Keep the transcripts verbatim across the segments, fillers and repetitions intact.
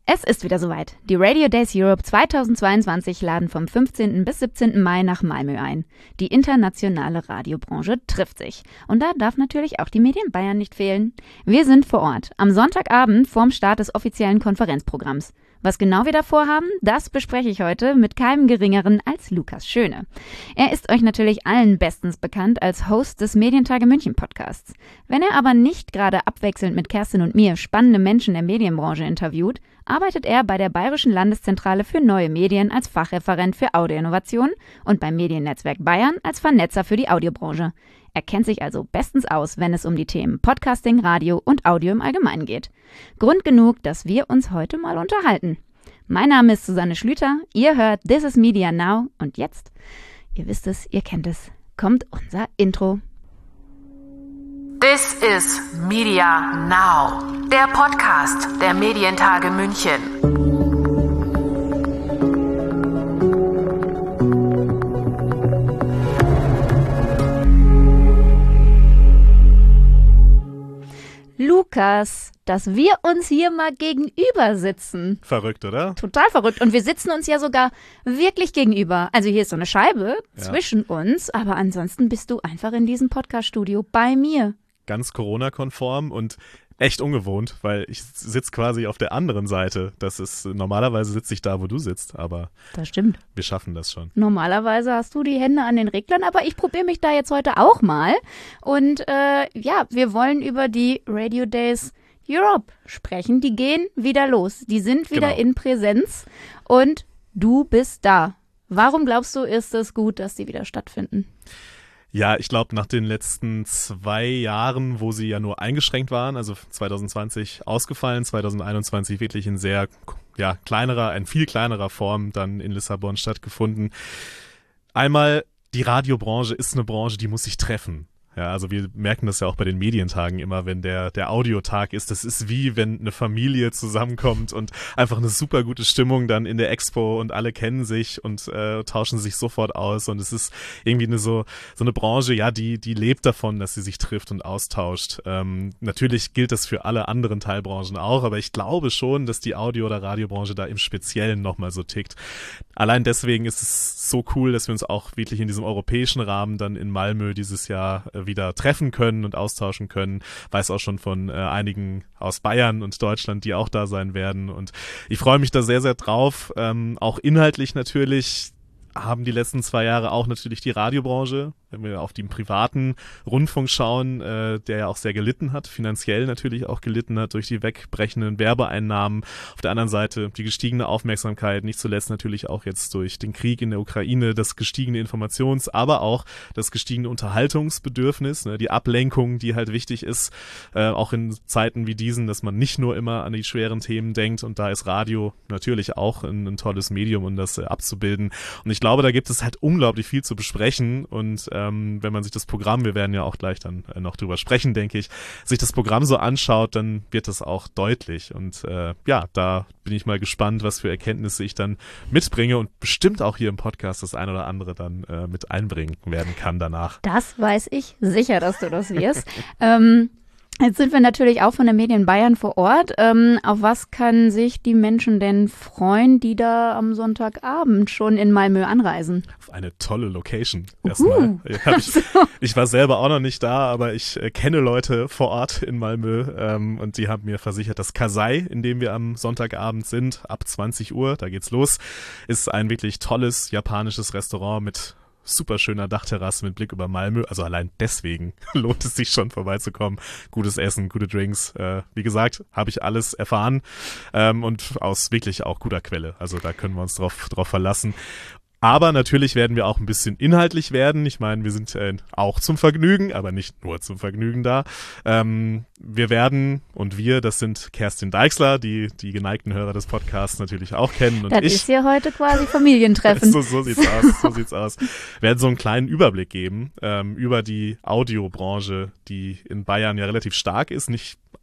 Es ist wieder soweit. Die Radio Days Europe zweitausendzweiundzwanzig laden vom fünfzehnten bis siebzehnten Mai nach Malmö ein. Die internationale Radiobranche trifft sich. Und da darf natürlich auch die Medien Bayern nicht fehlen. Wir sind vor Ort, am Sonntagabend vorm Start des offiziellen Konferenzprogramms. Was genau wir da vorhaben, das bespreche ich heute mit keinem Geringeren als Lukas Schöne. Er ist euch natürlich allen bestens bekannt als Host des Medientage München Podcasts. Wenn er aber nicht gerade abwechselnd mit Kerstin und mir spannende Menschen der Medienbranche interviewt, arbeitet er bei der Bayerischen Landeszentrale für neue Medien als Fachreferent für Audioinnovation und beim Mediennetzwerk Bayern als Vernetzer für die Audiobranche. Er kennt sich also bestens aus, wenn es um die Themen Podcasting, Radio und Audio im Allgemeinen geht. Grund genug, dass wir uns heute mal unterhalten. Mein Name ist Susanne Schlüter, ihr hört This is Media Now und jetzt, ihr wisst es, ihr kennt es, kommt unser Intro. This is Media Now, der Podcast der Medientage München. Lukas, dass wir uns hier mal gegenüber sitzen. Verrückt, oder? Total verrückt. Und wir sitzen uns ja sogar wirklich gegenüber. Also hier ist so eine Scheibe ja. zwischen uns, aber ansonsten bist du einfach in diesem Podcast-Studio bei mir. Ganz Corona-konform und echt ungewohnt, weil ich sitze quasi auf der anderen Seite. Das ist, normalerweise sitze ich da, wo du sitzt, aber das stimmt. Wir schaffen das schon. Normalerweise hast du die Hände an den Reglern, aber ich probiere mich da jetzt heute auch mal. Und äh, ja, wir wollen über die Radio Days Europe sprechen. Die gehen wieder los. Die sind wieder genau. in Präsenz und du bist da. Warum glaubst du, ist es gut, dass die wieder stattfinden? Ja, ich glaube, nach den letzten zwei Jahren, wo sie ja nur eingeschränkt waren, also zwanzig zwanzig ausgefallen, zwanzig einundzwanzig wirklich in sehr ja, kleinerer, in viel kleinerer Form dann in Lissabon stattgefunden. Einmal, die Radiobranche ist eine Branche, die muss sich treffen. Ja, also wir merken das ja auch bei den Medientagen immer, wenn der der Audiotag ist. Das ist wie, wenn eine Familie zusammenkommt und einfach eine super gute Stimmung dann in der Expo und alle kennen sich und äh, tauschen sich sofort aus. Und es ist irgendwie eine so so eine Branche, ja, die die lebt davon, dass sie sich trifft und austauscht. Ähm, natürlich gilt das für alle anderen Teilbranchen auch, aber ich glaube schon, dass die Audio- oder Radiobranche da im Speziellen nochmal so tickt. Allein deswegen ist es so cool, dass wir uns auch wirklich in diesem europäischen Rahmen dann in Malmö dieses Jahr äh, wieder treffen können und austauschen können. Weiß auch schon von äh, einigen aus Bayern und Deutschland, die auch da sein werden. Und ich freue mich da sehr, sehr drauf. Ähm, auch inhaltlich natürlich haben die letzten zwei Jahre auch natürlich die Radiobranche, wenn wir auf den privaten Rundfunk schauen, äh, der ja auch sehr gelitten hat, finanziell natürlich auch gelitten hat durch die wegbrechenden Werbeeinnahmen. Auf der anderen Seite die gestiegene Aufmerksamkeit, nicht zuletzt natürlich auch jetzt durch den Krieg in der Ukraine, das gestiegene Informations-, aber auch das gestiegene Unterhaltungsbedürfnis, ne, die Ablenkung, die halt wichtig ist, äh, auch in Zeiten wie diesen, dass man nicht nur immer an die schweren Themen denkt, und da ist Radio natürlich auch ein, ein tolles Medium, um das äh, abzubilden. Und ich Ich glaube, da gibt es halt unglaublich viel zu besprechen, und ähm, wenn man sich das Programm, wir werden ja auch gleich dann äh, noch drüber sprechen, denke ich, sich das Programm so anschaut, dann wird das auch deutlich, und äh, ja, da bin ich mal gespannt, was für Erkenntnisse ich dann mitbringe und bestimmt auch hier im Podcast das ein oder andere dann äh, mit einbringen werden kann danach. Das weiß ich sicher, dass du das wirst. ähm Jetzt sind wir natürlich auch von der Medien Bayern vor Ort. Ähm, auf was können sich die Menschen denn freuen, die da am Sonntagabend schon in Malmö anreisen? Auf eine tolle Location erstmal. Ja, ich, ich war selber auch noch nicht da, aber ich äh, kenne Leute vor Ort in Malmö, ähm, und die haben mir versichert, das Kasai, in dem wir am Sonntagabend sind, ab zwanzig Uhr, da geht's los, ist ein wirklich tolles japanisches Restaurant mit super schöner Dachterrasse mit Blick über Malmö. Also allein deswegen lohnt es sich schon vorbeizukommen. Gutes Essen, gute Drinks. Äh, wie gesagt, habe ich alles erfahren, ähm, und aus wirklich auch guter Quelle. Also da können wir uns drauf, drauf verlassen. Aber natürlich werden wir auch ein bisschen inhaltlich werden. Ich meine, wir sind äh, auch zum Vergnügen, aber nicht nur zum Vergnügen da. Ähm, wir werden, und wir, das sind Kerstin Deixler, die die geneigten Hörer des Podcasts natürlich auch kennen. Und das ich, ist hier heute quasi Familientreffen. so, so sieht's aus, so sieht's aus. Wir werden so einen kleinen Überblick geben ähm, über die Audiobranche, die in Bayern ja relativ stark ist. Nicht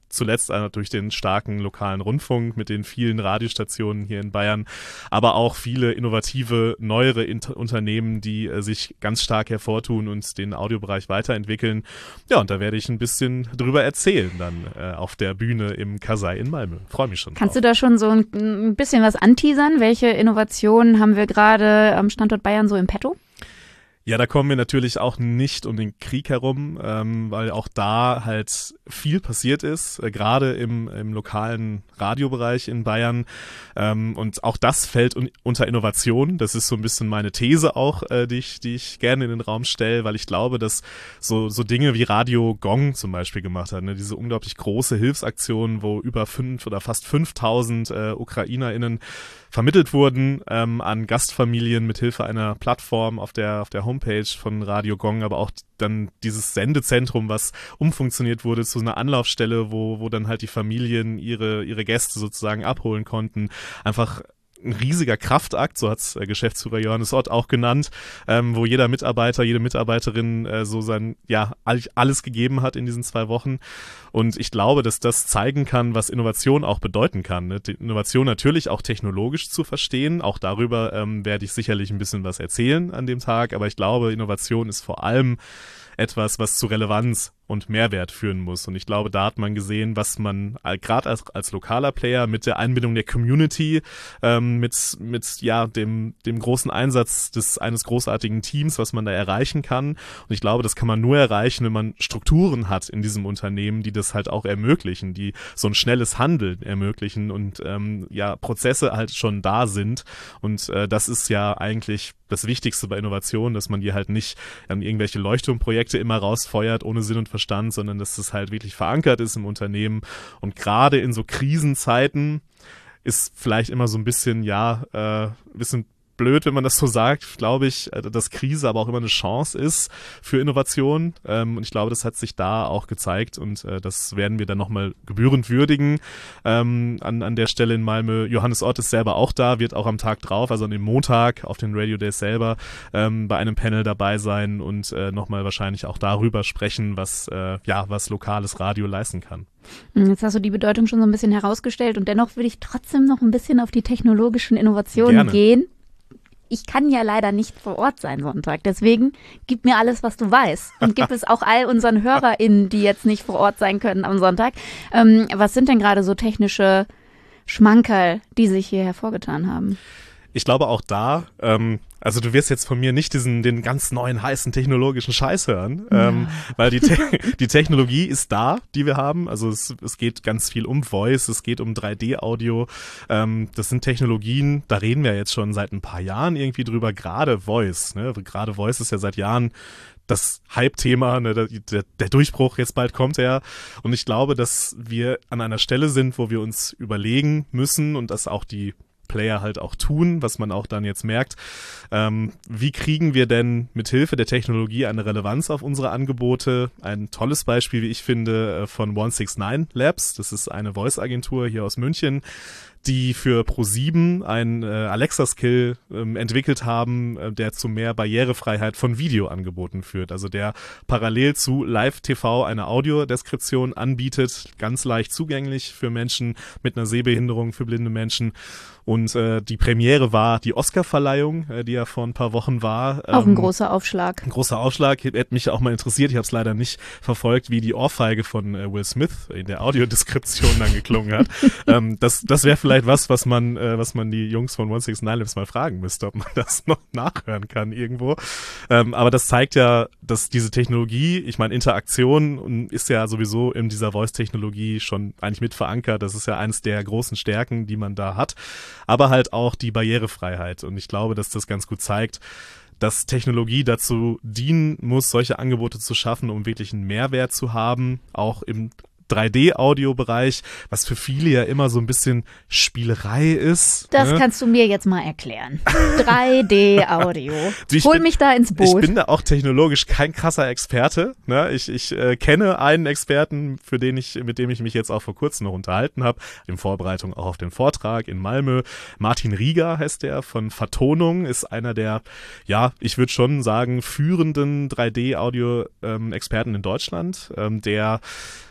zuletzt durch den starken lokalen Rundfunk mit den vielen Radiostationen hier in Bayern, aber auch viele innovative, neuere Inter- Unternehmen, die äh, sich ganz stark hervortun und den Audiobereich weiterentwickeln. Ja, und da werde ich ein bisschen drüber erzählen dann äh, auf der Bühne im Kasai in Malmö. Freue mich schon Kannst drauf. du da schon so ein, ein bisschen was anteasern? Welche Innovationen haben wir gerade am Standort Bayern so im Petto? Ja, da kommen wir natürlich auch nicht um den Krieg herum, ähm, weil auch da halt viel passiert ist, äh, gerade im, im lokalen Radiobereich in Bayern. Ähm, und auch das fällt un- unter Innovation. Das ist so ein bisschen meine These auch, äh, die ich, die ich gerne in den Raum stelle, weil ich glaube, dass so, so Dinge wie Radio Gong zum Beispiel gemacht hat, ne? Diese unglaublich große Hilfsaktion, wo über fünf oder fast fünftausend äh, UkrainerInnen vermittelt wurden ähm, an Gastfamilien mit Hilfe einer Plattform auf der auf der Homepage von Radio Gong, aber auch dann dieses Sendezentrum, was umfunktioniert wurde zu einer Anlaufstelle, wo wo dann halt die Familien ihre ihre Gäste sozusagen abholen konnten. Einfach ein riesiger Kraftakt, so hat's äh, Geschäftsführer Johannes Ott auch genannt, ähm, wo jeder Mitarbeiter, jede Mitarbeiterin äh, so sein, ja, all, alles gegeben hat in diesen zwei Wochen. Und ich glaube, dass das zeigen kann, was Innovation auch bedeuten kann. Ne? Die Innovation natürlich auch technologisch zu verstehen. Auch darüber ähm, werde ich sicherlich ein bisschen was erzählen an dem Tag. Aber ich glaube, Innovation ist vor allem etwas, was zu Relevanz und Mehrwert führen muss. Und ich glaube, da hat man gesehen, was man äh, gerade als, als lokaler Player mit der Einbindung der Community, ähm, mit mit ja dem dem großen Einsatz des eines großartigen Teams, was man da erreichen kann. Und ich glaube, das kann man nur erreichen, wenn man Strukturen hat in diesem Unternehmen, die das halt auch ermöglichen, die so ein schnelles Handeln ermöglichen und ähm, ja Prozesse halt schon da sind. Und äh, das ist ja eigentlich das Wichtigste bei Innovation, dass man die halt nicht an irgendwelche Leuchtturmprojekte immer rausfeuert, ohne Sinn und Verstand, sondern dass das halt wirklich verankert ist im Unternehmen. Und gerade in so Krisenzeiten ist vielleicht immer so ein bisschen, ja, äh, ein bisschen blöd, wenn man das so sagt, glaube ich, dass Krise aber auch immer eine Chance ist für Innovation. Ähm, und ich glaube, das hat sich da auch gezeigt und äh, das werden wir dann nochmal gebührend würdigen ähm, an, an der Stelle in Malmö. Johannes Ott ist selber auch da, wird auch am Tag drauf, also an dem Montag auf den Radio Days selber ähm, bei einem Panel dabei sein und äh, nochmal wahrscheinlich auch darüber sprechen, was, äh, ja, was lokales Radio leisten kann. Jetzt hast du die Bedeutung schon so ein bisschen herausgestellt und dennoch würde ich trotzdem noch ein bisschen auf die technologischen Innovationen Gerne. gehen. Ich kann ja leider nicht vor Ort sein Sonntag, deswegen gib mir alles, was du weißt und gib es auch all unseren HörerInnen, die jetzt nicht vor Ort sein können am Sonntag. Ähm, was sind denn gerade so technische Schmankerl, die sich hier hervorgetan haben? Ich glaube auch da, ähm, also du wirst jetzt von mir nicht diesen den ganz neuen heißen technologischen Scheiß hören, ja. ähm, weil die Te- die Technologie ist da, die wir haben. Also es, es geht ganz viel um Voice, es geht um drei D Audio. Ähm, das sind Technologien, da reden wir jetzt schon seit ein paar Jahren irgendwie drüber. Gerade Voice, ne? Gerade Voice ist ja seit Jahren das Hype-Thema, ne, der, der, der Durchbruch, jetzt bald kommt er. Und ich glaube, dass wir an einer Stelle sind, wo wir uns überlegen müssen und dass auch die Player halt auch tun, was man auch dann jetzt merkt. Ähm, wie kriegen wir denn mit Hilfe der Technologie eine Relevanz auf unsere Angebote? Ein tolles Beispiel, wie ich finde, von one six nine Labs. Das ist eine Voice-Agentur hier aus München, die für ProSieben einen äh, Alexa-Skill ähm, entwickelt haben, äh, der zu mehr Barrierefreiheit von Videoangeboten führt. Also der parallel zu Live-T V eine Audiodeskription anbietet, ganz leicht zugänglich für Menschen mit einer Sehbehinderung, für blinde Menschen. Und äh, die Premiere war die Oscar-Verleihung, äh, die ja vor ein paar Wochen war. Auch ein ähm, großer Aufschlag. Ein großer Aufschlag. Hätte mich auch mal interessiert. Ich habe es leider nicht verfolgt, wie die Ohrfeige von äh, Will Smith in der Audiodeskription dann geklungen hat. ähm, das das wäre vielleicht was, was man äh, was man die Jungs von one six nine Labs mal fragen müsste, ob man das noch nachhören kann irgendwo. Ähm, aber das zeigt ja, dass diese Technologie, ich meine, Interaktion ist ja sowieso in dieser Voice-Technologie schon eigentlich mit verankert. Das ist ja eines der großen Stärken, die man da hat. Aber halt auch die Barrierefreiheit. Und ich glaube, dass das ganz gut zeigt, dass Technologie dazu dienen muss, solche Angebote zu schaffen, um wirklich einen Mehrwert zu haben, auch im drei D Audiobereich, was für viele ja immer so ein bisschen Spielerei ist. Das ne? kannst du mir jetzt mal erklären. drei D Audio. Hol bin, mich da ins Boot. Ich bin da auch technologisch kein krasser Experte. Ne? Ich, ich äh, kenne einen Experten, für den ich, mit dem ich mich jetzt auch vor kurzem noch unterhalten habe, in Vorbereitung auch auf den Vortrag in Malmö. Martin Rieger heißt der von Vertonung, ist einer der, ja, ich würde schon sagen, führenden drei D Audio ähm, Experten in Deutschland, ähm, der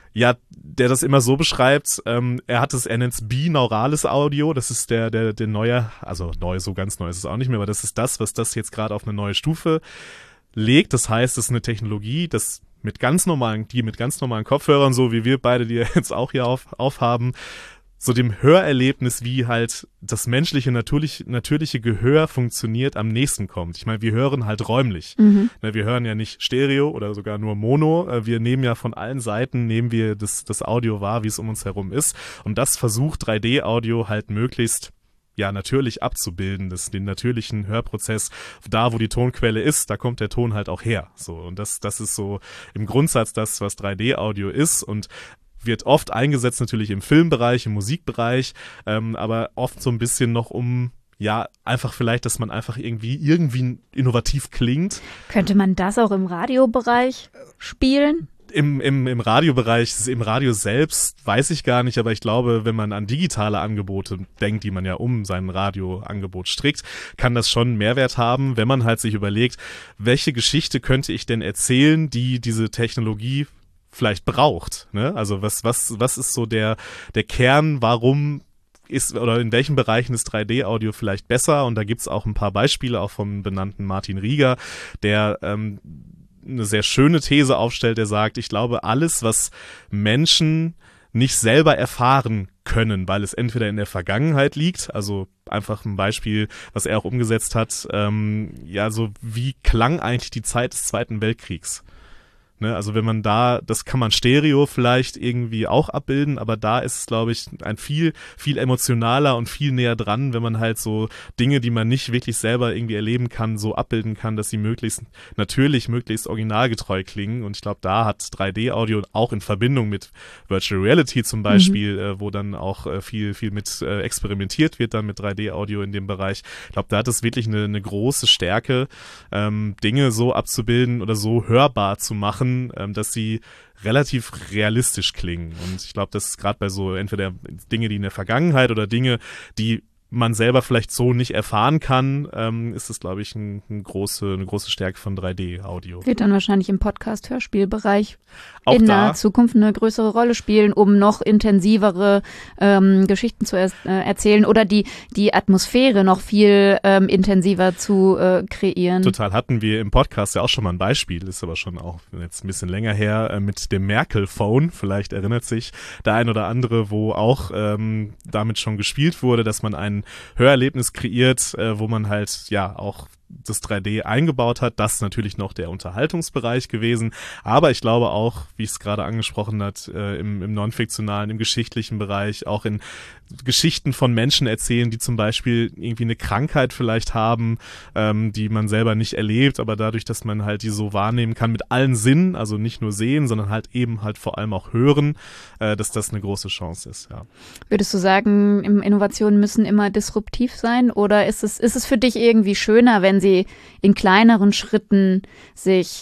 Ja, der das immer so beschreibt, ähm, er hat es, er nennt es binaurales Audio, das ist der, der, der neue, also neu, so ganz neu ist es auch nicht mehr, aber das ist das, was das jetzt gerade auf eine neue Stufe legt. Das heißt, es ist eine Technologie, das mit ganz normalen, die mit ganz normalen Kopfhörern, so wie wir beide, die jetzt auch hier auf, aufhaben, so dem Hörerlebnis, wie halt das menschliche, natürlich, natürliche Gehör funktioniert, am nächsten kommt. Ich meine, wir hören halt räumlich. Mhm. Wir hören ja nicht Stereo oder sogar nur Mono. Wir nehmen ja von allen Seiten, nehmen wir das, das Audio wahr, wie es um uns herum ist. Und das versucht drei D-Audio halt möglichst ja natürlich abzubilden, das, den natürlichen Hörprozess, da wo die Tonquelle ist, da kommt der Ton halt auch her. So, und das, das ist so im Grundsatz das, was drei D-Audio ist, und wird oft eingesetzt natürlich im Filmbereich, im Musikbereich, ähm, aber oft so ein bisschen noch um, ja, einfach vielleicht, dass man einfach irgendwie irgendwie innovativ klingt. Könnte man das auch im Radiobereich spielen? Im, im, im Radiobereich, im Radio selbst weiß ich gar nicht, aber ich glaube, wenn man an digitale Angebote denkt, die man ja um sein Radioangebot strickt, kann das schon Mehrwert haben, wenn man halt sich überlegt, welche Geschichte könnte ich denn erzählen, die diese Technologie vielleicht braucht, ne? Also was, was, was ist so der, der Kern, warum ist, oder in welchen Bereichen ist drei D-Audio vielleicht besser? Und da gibt's auch ein paar Beispiele, auch vom benannten Martin Rieger, der ähm, eine sehr schöne These aufstellt, der sagt, ich glaube, alles, was Menschen nicht selber erfahren können, weil es entweder in der Vergangenheit liegt, also einfach ein Beispiel, was er auch umgesetzt hat, ähm, ja, so wie klang eigentlich die Zeit des Zweiten Weltkriegs? Ne, also wenn man da, das kann man Stereo vielleicht irgendwie auch abbilden, aber da ist es, glaube ich, ein viel, viel emotionaler und viel näher dran, wenn man halt so Dinge, die man nicht wirklich selber irgendwie erleben kann, so abbilden kann, dass sie möglichst natürlich, möglichst originalgetreu klingen. Und ich glaube, da hat drei D-Audio auch in Verbindung mit Virtual Reality zum Beispiel, mhm. äh, wo dann auch äh, viel, viel mit äh, experimentiert wird dann mit drei D-Audio in dem Bereich. Ich glaube, da hat es wirklich eine, eine große Stärke, ähm, Dinge so abzubilden oder so hörbar zu machen, dass sie relativ realistisch klingen. Und ich glaube, das ist gerade bei so entweder Dinge, die in der Vergangenheit oder Dinge, die man selber vielleicht so nicht erfahren kann, ähm, ist es, glaube ich, ein, ein große, eine große Stärke von drei D-Audio. Wird dann wahrscheinlich im Podcast-Hörspielbereich auch in da, der Zukunft eine größere Rolle spielen, um noch intensivere ähm, Geschichten zu er- äh, erzählen oder die, die Atmosphäre noch viel ähm, intensiver zu äh, kreieren. Total, hatten wir im Podcast ja auch schon mal ein Beispiel, ist aber schon auch jetzt ein bisschen länger her, äh, mit dem Merkel-Phone. Vielleicht erinnert sich der ein oder andere, wo auch ähm, damit schon gespielt wurde, dass man einen Hörerlebnis kreiert, äh, wo man halt ja auch das drei D eingebaut hat. Das ist natürlich noch der Unterhaltungsbereich gewesen, aber ich glaube auch, wie ich es gerade angesprochen hat, äh, im, im non-fiktionalen, im geschichtlichen Bereich, auch in Geschichten von Menschen erzählen, die zum Beispiel irgendwie eine Krankheit vielleicht haben, ähm, die man selber nicht erlebt, aber dadurch, dass man halt die so wahrnehmen kann mit allen Sinnen, also nicht nur sehen, sondern halt eben halt vor allem auch hören, äh, dass das eine große Chance ist, ja. Würdest du sagen, Innovationen müssen immer disruptiv sein, oder ist es, ist es für dich irgendwie schöner, wenn sie in kleineren Schritten sich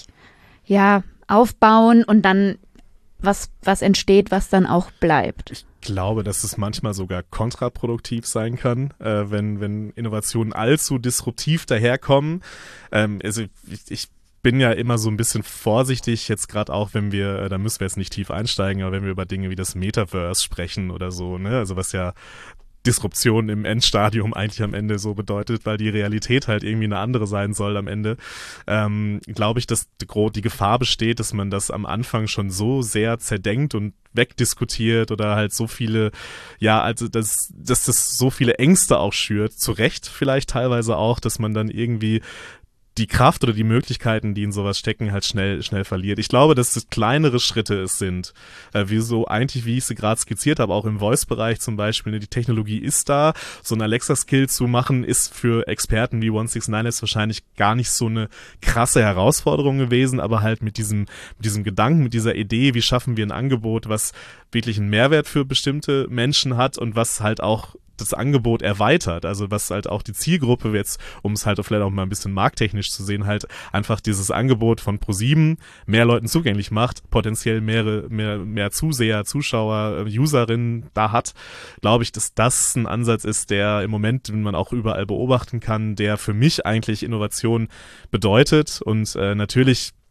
ja aufbauen und dann was, was entsteht, was dann auch bleibt? Ich glaube, dass es manchmal sogar kontraproduktiv sein kann, äh, wenn, wenn Innovationen allzu disruptiv daherkommen. Ähm, also ich, ich bin ja immer so ein bisschen vorsichtig, jetzt gerade auch, wenn wir, äh, da müssen wir jetzt nicht tief einsteigen, aber wenn wir über Dinge wie das Metaverse sprechen oder so, ne, also was ja Disruption im Endstadium eigentlich am Ende so bedeutet, weil die Realität halt irgendwie eine andere sein soll am Ende, ähm, glaube ich, dass die, die Gefahr besteht, dass man das am Anfang schon so sehr zerdenkt und wegdiskutiert oder halt so viele, ja, also dass, dass das so viele Ängste auch schürt, zu Recht vielleicht teilweise auch, dass man dann irgendwie die Kraft oder die Möglichkeiten, die in sowas stecken, halt schnell schnell verliert. Ich glaube, dass es kleinere Schritte es sind. Äh, wie so eigentlich, wie ich sie gerade skizziert habe, auch im Voice-Bereich zum Beispiel. Ne, die Technologie ist da. So ein Alexa-Skill zu machen, ist für Experten wie eins sechs neun jetzt wahrscheinlich gar nicht so eine krasse Herausforderung gewesen, aber halt mit diesem, mit diesem Gedanken, mit dieser Idee, wie schaffen wir ein Angebot, was wirklich einen Mehrwert für bestimmte Menschen hat und was halt auch das Angebot erweitert, also was halt auch die Zielgruppe jetzt, um es halt vielleicht auch mal ein bisschen markttechnisch zu sehen, halt einfach dieses Angebot von ProSieben mehr Leuten zugänglich macht, potenziell mehrere, mehr, mehr Zuseher, Zuschauer, Userinnen da hat, glaube ich, dass das ein Ansatz ist, der im Moment, den man auch überall beobachten kann, der für mich eigentlich Innovation bedeutet und äh, natürlich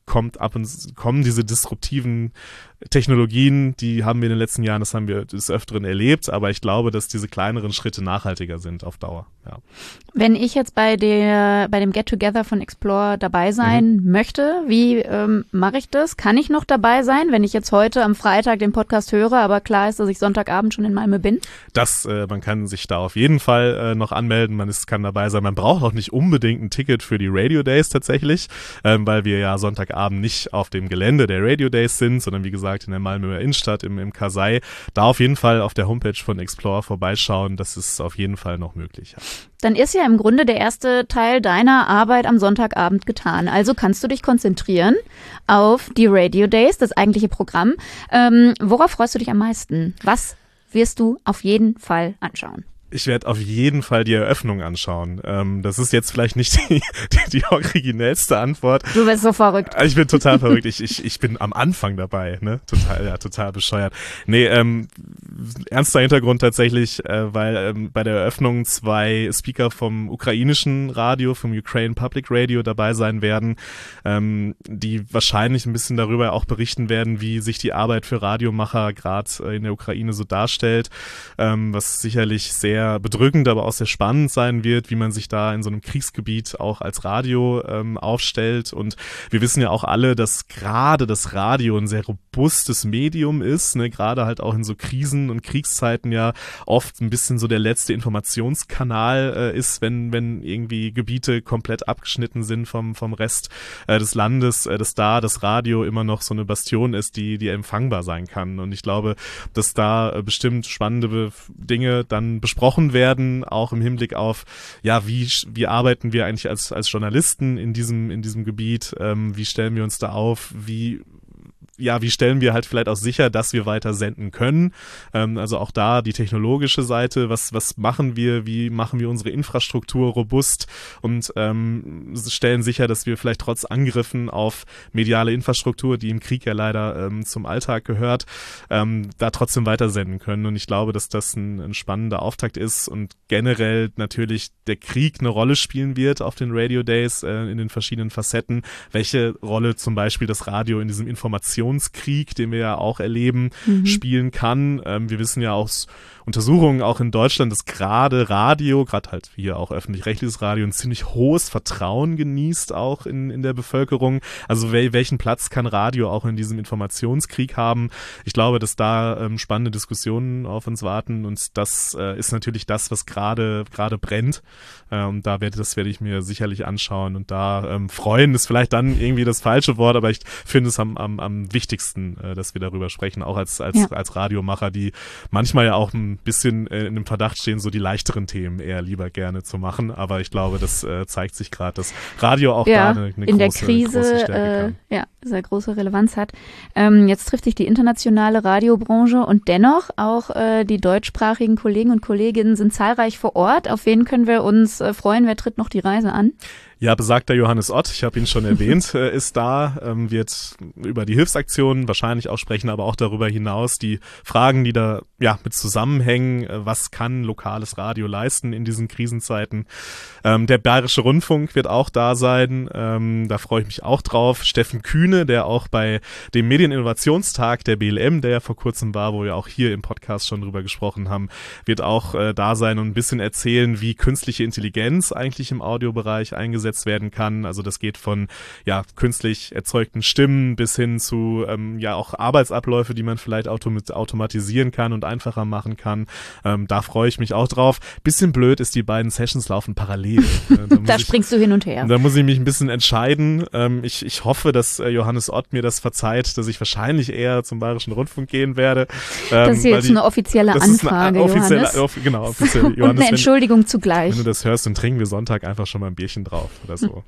kommt ab und kommen diese disruptiven Technologien, die haben wir in den letzten Jahren, das haben wir des Öfteren erlebt, aber ich glaube, dass diese kleineren Schritte nachhaltiger sind auf Dauer. Ja. Wenn ich jetzt bei der bei dem Get-Together von Explore dabei sein mhm. möchte, wie ähm, mache ich das? Kann ich noch dabei sein, wenn ich jetzt heute am Freitag den Podcast höre, aber klar ist, dass ich Sonntagabend schon in Malmö bin? Das, äh, man kann sich da auf jeden Fall äh, noch anmelden, man ist, kann dabei sein. Man braucht auch nicht unbedingt ein Ticket für die Radio Days tatsächlich, ähm, weil wir ja Sonntagabend nicht auf dem Gelände der Radio Days sind, sondern wie gesagt in der Malmöer Innenstadt im, im Kasai. Da auf jeden Fall auf der Homepage von Explore vorbeischauen, das ist auf jeden Fall noch möglich. Ja. Dann ist ja im Grunde der erste Teil deiner Arbeit am Sonntagabend getan. Also kannst du dich konzentrieren auf die Radio Days, das eigentliche Programm. Ähm, worauf freust du dich am meisten? Was wirst du auf jeden Fall anschauen? Ich werde auf jeden Fall die Eröffnung anschauen. Ähm, das ist jetzt vielleicht nicht die, die, die originellste Antwort. Du bist so verrückt. Ich bin total verrückt. Ich, ich, ich bin am Anfang dabei, ne? Total, ja, total bescheuert. Nee, ähm, ernster Hintergrund tatsächlich, äh, weil ähm, bei der Eröffnung zwei Speaker vom ukrainischen Radio, vom Ukraine Public Radio dabei sein werden, ähm, die wahrscheinlich ein bisschen darüber auch berichten werden, wie sich die Arbeit für Radiomacher gerade äh, in der Ukraine so darstellt, ähm, was sicherlich sehr bedrückend, aber auch sehr spannend sein wird, wie man sich da in so einem Kriegsgebiet auch als Radio ähm, aufstellt. Und wir wissen ja auch alle, dass gerade das Radio ein sehr robustes Medium ist, ne? Gerade halt auch in so Krisen und Kriegszeiten ja oft ein bisschen so der letzte Informationskanal äh, ist, wenn wenn irgendwie Gebiete komplett abgeschnitten sind vom vom Rest äh, des Landes, äh, dass da das Radio immer noch so eine Bastion ist, die die empfangbar sein kann. Und ich glaube, dass da äh, bestimmt spannende Dinge dann besprochen werden, auch im Hinblick auf, ja, wie wie arbeiten wir eigentlich als als Journalisten in diesem in diesem Gebiet, ähm, wie stellen wir uns da auf, wie ja, wie stellen wir halt vielleicht auch sicher, dass wir weiter senden können? Ähm, also auch da die technologische Seite, was was machen wir, wie machen wir unsere Infrastruktur robust und ähm, stellen sicher, dass wir vielleicht trotz Angriffen auf mediale Infrastruktur, die im Krieg ja leider ähm, zum Alltag gehört, ähm, da trotzdem weiter senden können. Und ich glaube, dass das ein, ein spannender Auftakt ist und generell natürlich der Krieg eine Rolle spielen wird auf den Radio Days äh, in den verschiedenen Facetten. Welche Rolle zum Beispiel das Radio in diesem Informations Krieg, den wir ja auch erleben, mhm. spielen kann. Ähm, wir wissen ja aus Untersuchungen auch in Deutschland, dass gerade Radio, gerade halt hier auch öffentlich-rechtliches Radio, ein ziemlich hohes Vertrauen genießt auch in, in der Bevölkerung. Also wel, welchen Platz kann Radio auch in diesem Informationskrieg haben? Ich glaube, dass da ähm, spannende Diskussionen auf uns warten und das äh, ist natürlich das, was gerade gerade brennt. Ähm, da werde das werde ich mir sicherlich anschauen und da ähm, freuen ist vielleicht dann irgendwie das falsche Wort, aber ich finde es am, am, am wichtigsten, äh, dass wir darüber sprechen, auch als als ja. als Radiomacher, die manchmal ja auch ein bisschen äh, in dem Verdacht stehen, so die leichteren Themen eher lieber gerne zu machen, aber ich glaube, das äh, zeigt sich gerade, dass Radio auch ja, da eine, eine in große, der Krise, große Stärke äh, kann. Ja, sehr große Relevanz hat. Ähm, jetzt trifft sich die internationale Radiobranche und dennoch auch äh, die deutschsprachigen Kollegen und Kolleginnen sind zahlreich vor Ort. Auf wen können wir uns äh, freuen? Wer tritt noch die Reise an? Ja, besagter Johannes Ott, ich habe ihn schon erwähnt, äh, ist da, ähm, wird über die Hilfsaktionen wahrscheinlich auch sprechen, aber auch darüber hinaus die Fragen, die da ja mit zusammenhängen, äh, was kann lokales Radio leisten in diesen Krisenzeiten. Ähm, der Bayerische Rundfunk wird auch da sein, ähm, da freue ich mich auch drauf. Steffen Kühne, der auch bei dem Medieninnovationstag der B L M, der ja vor kurzem war, wo wir auch hier im Podcast schon drüber gesprochen haben, wird auch äh, da sein und ein bisschen erzählen, wie künstliche Intelligenz eigentlich im Audiobereich eingesetzt werden kann. Also das geht von ja künstlich erzeugten Stimmen bis hin zu ähm, ja auch Arbeitsabläufe, die man vielleicht autom- automatisieren kann und einfacher machen kann. Ähm, da freue ich mich auch drauf. Bisschen blöd ist, die beiden Sessions laufen parallel. Äh, da da springst ich, du hin und her. Da muss ich mich ein bisschen entscheiden. Ähm, ich, ich hoffe, dass äh, Johannes Ott mir das verzeiht, dass ich wahrscheinlich eher zum Bayerischen Rundfunk gehen werde. Ähm, das ist jetzt die, eine offizielle das Anfrage, ist eine offizielle, Johannes. Off, genau, offizielle, und Johannes, eine Entschuldigung wenn, zugleich. Wenn du das hörst, dann trinken wir Sonntag einfach schon mal ein Bierchen drauf oder so.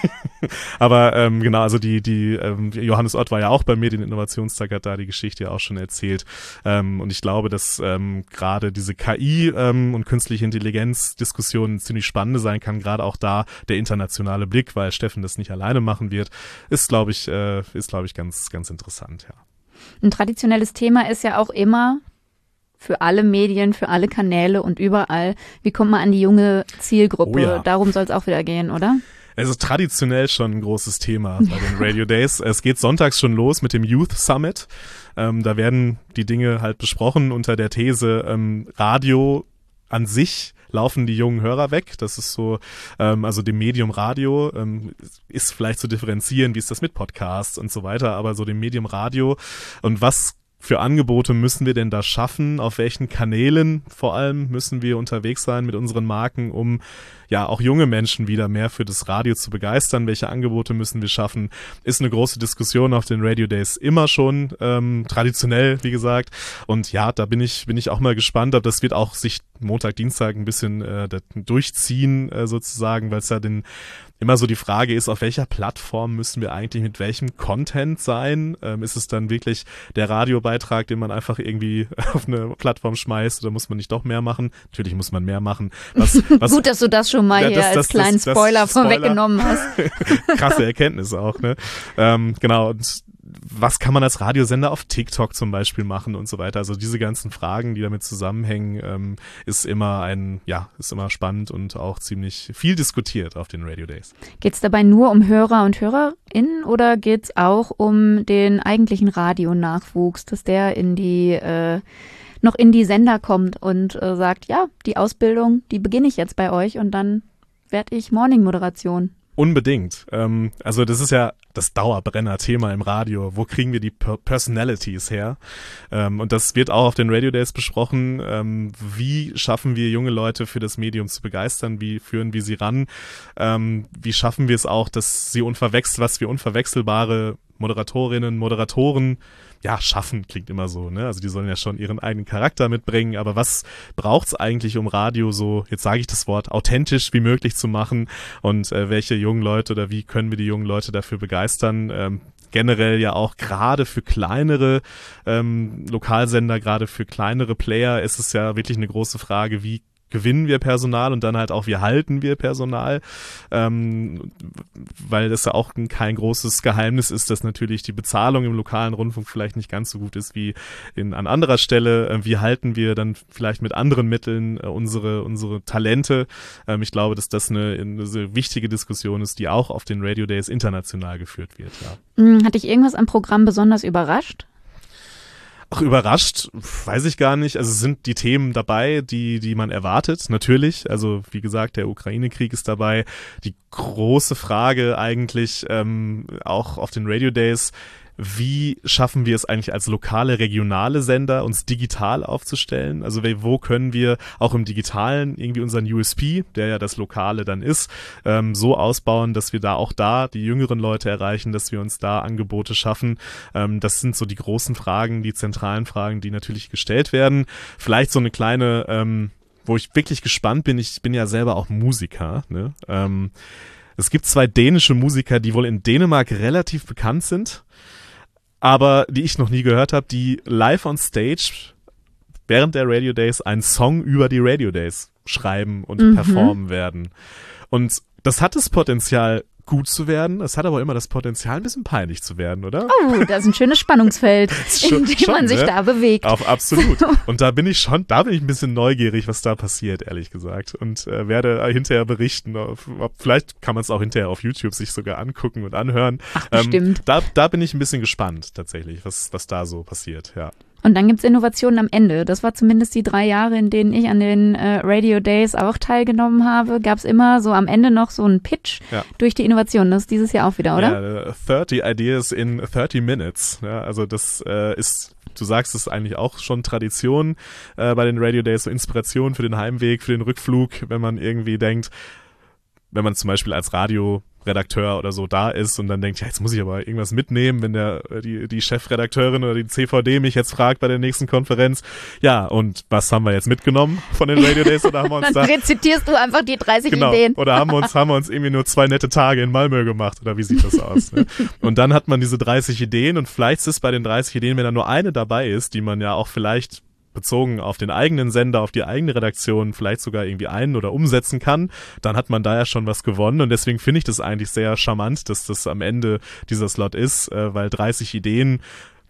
Aber ähm, genau, also die die ähm, Johannes Ott war ja auch bei mir, den Innovationstag hat da die Geschichte ja auch schon erzählt. Ähm, und ich glaube, dass ähm, gerade diese K I ähm, und künstliche Intelligenz-Diskussion ziemlich spannende sein kann, gerade auch da der internationale Blick, weil Steffen das nicht alleine machen wird, ist, glaube ich, äh, ist, glaube ich, ganz, ganz interessant, ja. Ein traditionelles Thema ist ja auch immer für alle Medien, für alle Kanäle und überall, wie kommt man an die junge Zielgruppe? Oh ja. Darum soll es auch wieder gehen, oder? Es ist traditionell schon ein großes Thema bei den Radio Days. Es geht sonntags schon los mit dem Youth Summit. Ähm, da werden die Dinge halt besprochen unter der These, ähm, Radio an sich laufen die jungen Hörer weg. Das ist so, ähm, also dem Medium Radio ähm, ist vielleicht zu differenzieren, wie ist das mit Podcasts und so weiter, aber so dem Medium Radio und was für Angebote müssen wir denn da schaffen? Auf welchen Kanälen vor allem müssen wir unterwegs sein mit unseren Marken, um ja auch junge Menschen wieder mehr für das Radio zu begeistern? Welche Angebote müssen wir schaffen? Ist eine große Diskussion auf den Radio Days immer schon, ähm, traditionell, wie gesagt. Und ja, da bin ich bin ich auch mal gespannt, ob das wird auch sich Montag, Dienstag ein bisschen äh, durchziehen äh, sozusagen, weil es ja den immer so die Frage ist, auf welcher Plattform müssen wir eigentlich mit welchem Content sein? Ähm, ist es dann wirklich der Radiobeitrag, den man einfach irgendwie auf eine Plattform schmeißt, oder muss man nicht doch mehr machen? Natürlich muss man mehr machen. Was, was, Gut, dass du das schon mal ja, hier das, als das, kleinen das, das, Spoiler, das Spoiler vorweggenommen hast. Krasse Erkenntnis auch, ne? Ähm, genau, und was kann man als Radiosender auf TikTok zum Beispiel machen und so weiter. Also diese ganzen Fragen, die damit zusammenhängen, ähm, ist immer ein, ja, ist immer spannend und auch ziemlich viel diskutiert auf den Radio Days. Geht es dabei nur um Hörer und HörerInnen oder geht es auch um den eigentlichen Radionachwuchs, dass der in die äh, noch in die Sender kommt und äh, sagt, ja, die Ausbildung, die beginne ich jetzt bei euch und dann werde ich Morning-Moderation. Unbedingt. Ähm, also das ist ja das Dauerbrenner-Thema im Radio. Wo kriegen wir die per- Personalities her? Ähm, und das wird auch auf den Radio Days besprochen. Ähm, wie schaffen wir junge Leute für das Medium zu begeistern? Wie führen wir sie ran? Ähm, wie schaffen wir es auch, dass sie unverwechsel, was wir unverwechselbare Moderatorinnen, Moderatoren ja, schaffen klingt immer so, ne? Also die sollen ja schon ihren eigenen Charakter mitbringen, aber was braucht's eigentlich, um Radio so, jetzt sage ich das Wort, authentisch wie möglich zu machen und äh, welche jungen Leute oder wie können wir die jungen Leute dafür begeistern? Ähm, generell ja auch gerade für kleinere ähm, Lokalsender, gerade für kleinere Player ist es ja wirklich eine große Frage, wie gewinnen wir Personal und dann halt auch, wie halten wir Personal, ähm, weil das ja auch kein großes Geheimnis ist, dass natürlich die Bezahlung im lokalen Rundfunk vielleicht nicht ganz so gut ist wie in, an anderer Stelle. Äh, wie halten wir dann vielleicht mit anderen Mitteln äh, unsere unsere Talente? Ähm, ich glaube, dass das eine, eine sehr wichtige Diskussion ist, die auch auf den Radio Days international geführt wird. Ja. Hat dich irgendwas am Programm besonders überrascht? Ach, überrascht, weiß ich gar nicht. Also es sind die Themen dabei, die die man erwartet, natürlich. Also wie gesagt, der Ukraine-Krieg ist dabei. Die große Frage eigentlich ähm, auch auf den Radio Days, wie schaffen wir es eigentlich als lokale, regionale Sender, uns digital aufzustellen? Also wo können wir auch im Digitalen irgendwie unseren U S P, der ja das Lokale dann ist, ähm, so ausbauen, dass wir da auch da die jüngeren Leute erreichen, dass wir uns da Angebote schaffen. Ähm, das sind so die großen Fragen, die zentralen Fragen, die natürlich gestellt werden. Vielleicht so eine kleine, ähm, wo ich wirklich gespannt bin, ich bin ja selber auch Musiker, ne? Ähm, es gibt zwei dänische Musiker, die wohl in Dänemark relativ bekannt sind, aber die ich noch nie gehört habe, die live on stage während der Radio Days einen Song über die Radio Days schreiben und mhm. performen werden. Und das hat das Potenzial, gut zu werden. Es hat aber immer das Potenzial, ein bisschen peinlich zu werden, oder? Oh, das ist ein schönes Spannungsfeld, schon, in dem schon, man sich ne? da bewegt. Auf, absolut. Und da bin ich schon, da bin ich ein bisschen neugierig, was da passiert, ehrlich gesagt. Und äh, werde hinterher berichten. Ob, ob, vielleicht kann man es auch hinterher auf YouTube sich sogar angucken und anhören. Ach, bestimmt. Ähm, da, da bin ich ein bisschen gespannt, tatsächlich, was, was da so passiert, ja. Und dann gibt's Innovationen am Ende. Das war zumindest die drei Jahre, in denen ich an den äh, Radio Days auch teilgenommen habe. Gab's immer so am Ende noch so einen Pitch ja. durch die Innovation. Das ist dieses Jahr auch wieder, oder? Ja, thirty Ideas in thirty Minutes. Ja, also das äh, ist, du sagst es eigentlich auch schon Tradition äh, bei den Radio Days, so Inspiration für den Heimweg, für den Rückflug, wenn man irgendwie denkt, wenn man zum Beispiel als Radio Redakteur oder so da ist und dann denkt, ja, jetzt muss ich aber irgendwas mitnehmen, wenn der die die Chefredakteurin oder die C V D mich jetzt fragt bei der nächsten Konferenz. Ja, und was haben wir jetzt mitgenommen von den Radio Days? Oder haben wir uns dann da, rezitierst du einfach die dreißig genau, Ideen. Oder haben wir uns haben wir uns irgendwie nur zwei nette Tage in Malmö gemacht oder wie sieht das aus? Ne? Und dann hat man diese dreißig Ideen und vielleicht ist es bei den dreißig Ideen, wenn da nur eine dabei ist, die man ja auch vielleicht bezogen auf den eigenen Sender, auf die eigene Redaktion vielleicht sogar irgendwie ein- oder umsetzen kann, dann hat man da ja schon was gewonnen und deswegen finde ich das eigentlich sehr charmant, dass das am Ende dieser Slot ist, äh, weil dreißig Ideen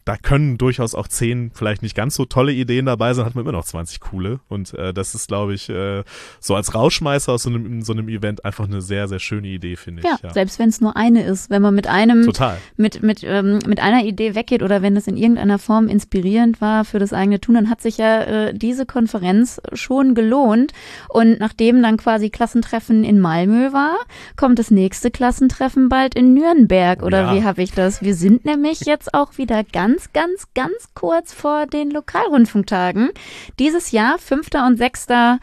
da können durchaus auch zehn vielleicht nicht ganz so tolle Ideen dabei sein, hat man immer noch zwanzig coole. Und äh, das ist, glaube ich, äh, so als Rausschmeißer aus so einem, so einem Event einfach eine sehr, sehr schöne Idee, finde ich. Ja, Ja, selbst wenn es nur eine ist, wenn man mit einem, total. mit mit ähm, mit einer Idee weggeht oder wenn es in irgendeiner Form inspirierend war für das eigene Tun, dann hat sich ja äh, diese Konferenz schon gelohnt. Und nachdem dann quasi Klassentreffen in Malmö war, kommt das nächste Klassentreffen bald in Nürnberg. Oder Ja. wie habe ich das? Wir sind nämlich jetzt auch wieder ganz, ganz, ganz kurz vor den Lokalrundfunktagen. Dieses Jahr, fünfter und sechster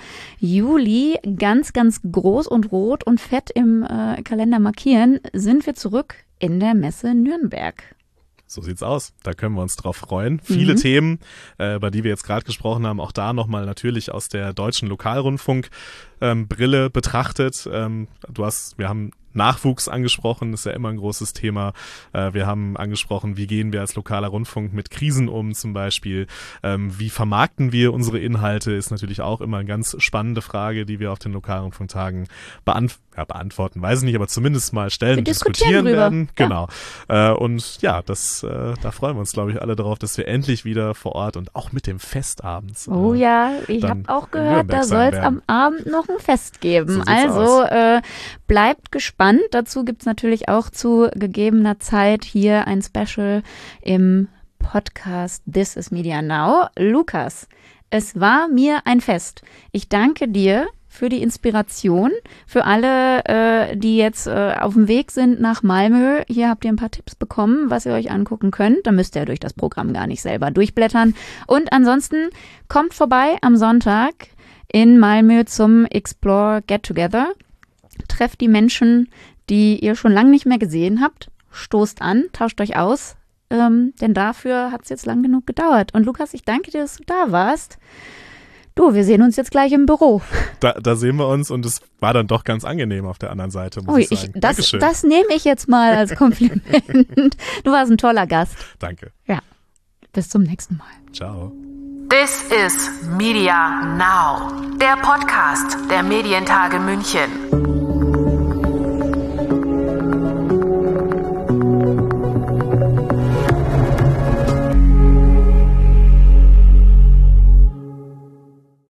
Juli, ganz, ganz groß und rot und fett im äh, Kalender markieren, sind wir zurück in der Messe Nürnberg. So sieht's aus. Da können wir uns drauf freuen. Viele Mhm. Themen, äh, über die wir jetzt gerade gesprochen haben, auch da nochmal natürlich aus der deutschen Lokalrundfunk ähm, Brille betrachtet. Ähm, du hast, wir haben Nachwuchs angesprochen, ist ja immer ein großes Thema. Äh, wir haben angesprochen, wie gehen wir als lokaler Rundfunk mit Krisen um zum Beispiel. Ähm, wie vermarkten wir unsere Inhalte, ist natürlich auch immer eine ganz spannende Frage, die wir auf den Lokalrundfunktagen beant- ja, beantworten, weiß ich nicht, aber zumindest mal stellen Wir und diskutieren diskutieren drüber. werden. Ja. Genau. Äh, und ja, das, äh, da freuen wir uns, glaube ich, alle darauf, dass wir endlich wieder vor Ort und auch mit dem Fest abends. Oh äh, ja, ich dann habe auch in gehört, Nürnberg da sein soll es werden. am Abend noch ein Fest geben. So sieht's Also aus. äh, bleibt gespannt. Dazu gibt's natürlich auch zu gegebener Zeit hier ein Special im Podcast This is Media Now. Lukas, es war mir ein Fest. Ich danke dir für die Inspiration, für alle, äh, die jetzt äh, auf dem Weg sind nach Malmö. Hier habt ihr ein paar Tipps bekommen, was ihr euch angucken könnt. Da müsst ihr durch das Programm gar nicht selber durchblättern. Und ansonsten kommt vorbei am Sonntag in Malmö zum Explore Get Together. Trefft die Menschen, die ihr schon lange nicht mehr gesehen habt. Stoßt an, tauscht euch aus. Ähm, denn dafür hat es jetzt lang genug gedauert. Und Lukas, ich danke dir, dass du da warst. Du, wir sehen uns jetzt gleich im Büro. Da, da sehen wir uns und es war dann doch ganz angenehm auf der anderen Seite, muss Ui, ich ich, sagen. das, Dankeschön. das nehme ich jetzt mal als Kompliment. Du warst ein toller Gast. Danke. Ja, bis zum nächsten Mal. Ciao. This is Media Now, der Podcast der Medientage München.